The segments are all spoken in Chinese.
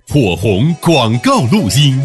火红广告录音。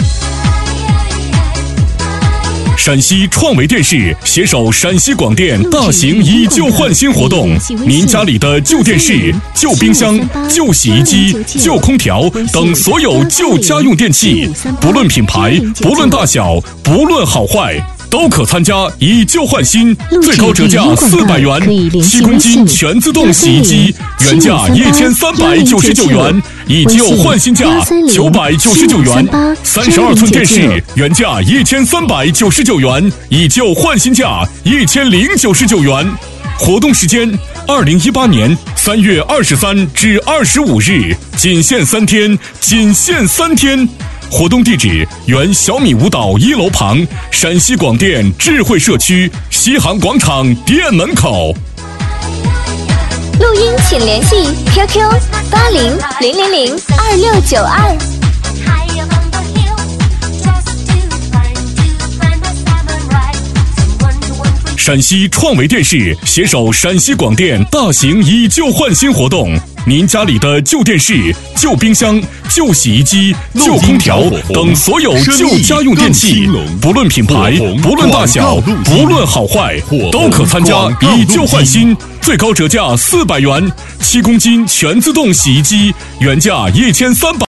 陕西创维电视携手陕西广电大型以旧换新活动，您家里的旧电视、旧冰箱、旧洗衣机、旧空调等所有旧家用电器，不论品牌，不论大小，不论好坏，都可参加以旧换新，最高折价400元，7公斤全自动洗衣机原价1399元，以旧换新价999元；32寸电视原价1399元，以旧换新价1099元。活动时间：2018年3月23至25日，仅限3天，仅限3天。活动地址：原小米舞蹈1楼旁，陕西广电智慧社区西航广场店门口。 录音请联系 QQ8000022692。 陕西创维电视携手陕西广电大型以旧换新活动，您家里的旧电视、旧冰箱、旧洗衣机、旧空调等所有旧家用电器，不论品牌，不论大小，不论好坏，都可参加以旧换新，最高折价400元；7公斤全自动洗衣机原价1300。